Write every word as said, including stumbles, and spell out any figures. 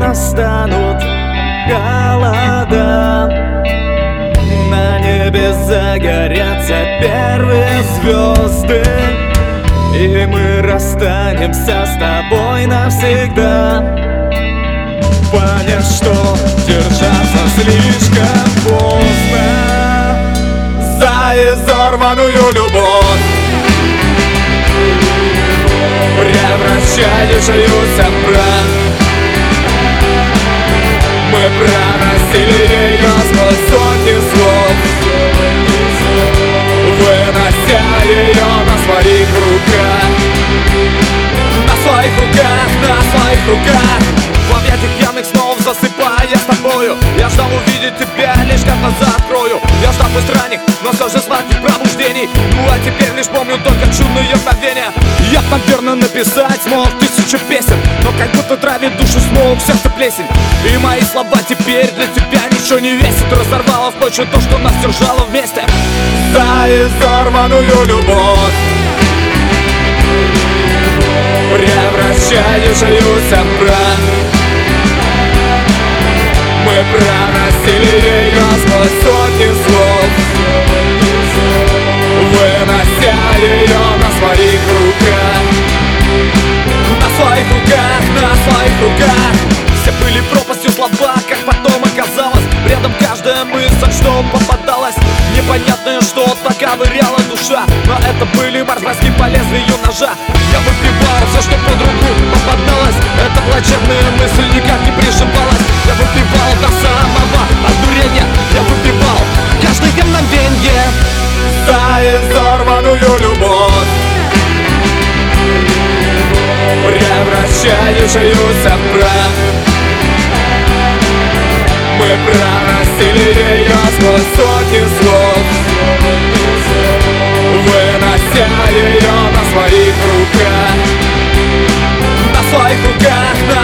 настанут холода, на небе загорятся первые звезды, и мы расстанемся с тобой навсегда. Понять, что держаться слишком поздно за изорванную любовь, превращающуюся в прах. Мы проносили ее сквозь сотни слов, вынося ее на своих руках, на своих руках, на своих руках. В объятиях пьяных снов засыпая с тобою, я ждал увидеть тебя, лишь как глаза открою. Я ждал пусть ранних, но все же сладких пробуждений. Ну а теперь лишь помню только чудные мгновения. Я б, наверное, написать смог тысячу песен, но как будто травит душу смог сердце плесень. И мои слова теперь для тебя ничего не весит. Разорвало в клочья то, что нас держало вместе. За изорванную любовь, превращающуюся в прах. Мы проносили ее сквозь сотни слов, вынося ее на своих руках, на своих руках, на своих руках. Все были пропастью слова, как потом оказалось. Рядом каждая мысль, что попадалась, непонятное что-то ковыряла душа. Но это были морзбайски по лезвию ножа. Я выпивал все, что под руку попадалось. Эта плачевная мысль никак не приживалась. Я выпивал до самого одурения. Я выпивал каждое мгновенье за изорванную любовь, превращающуюся в прах. Мы проносили ее сквозь сотни слов, вынося ее на своих руках, на своих руках, на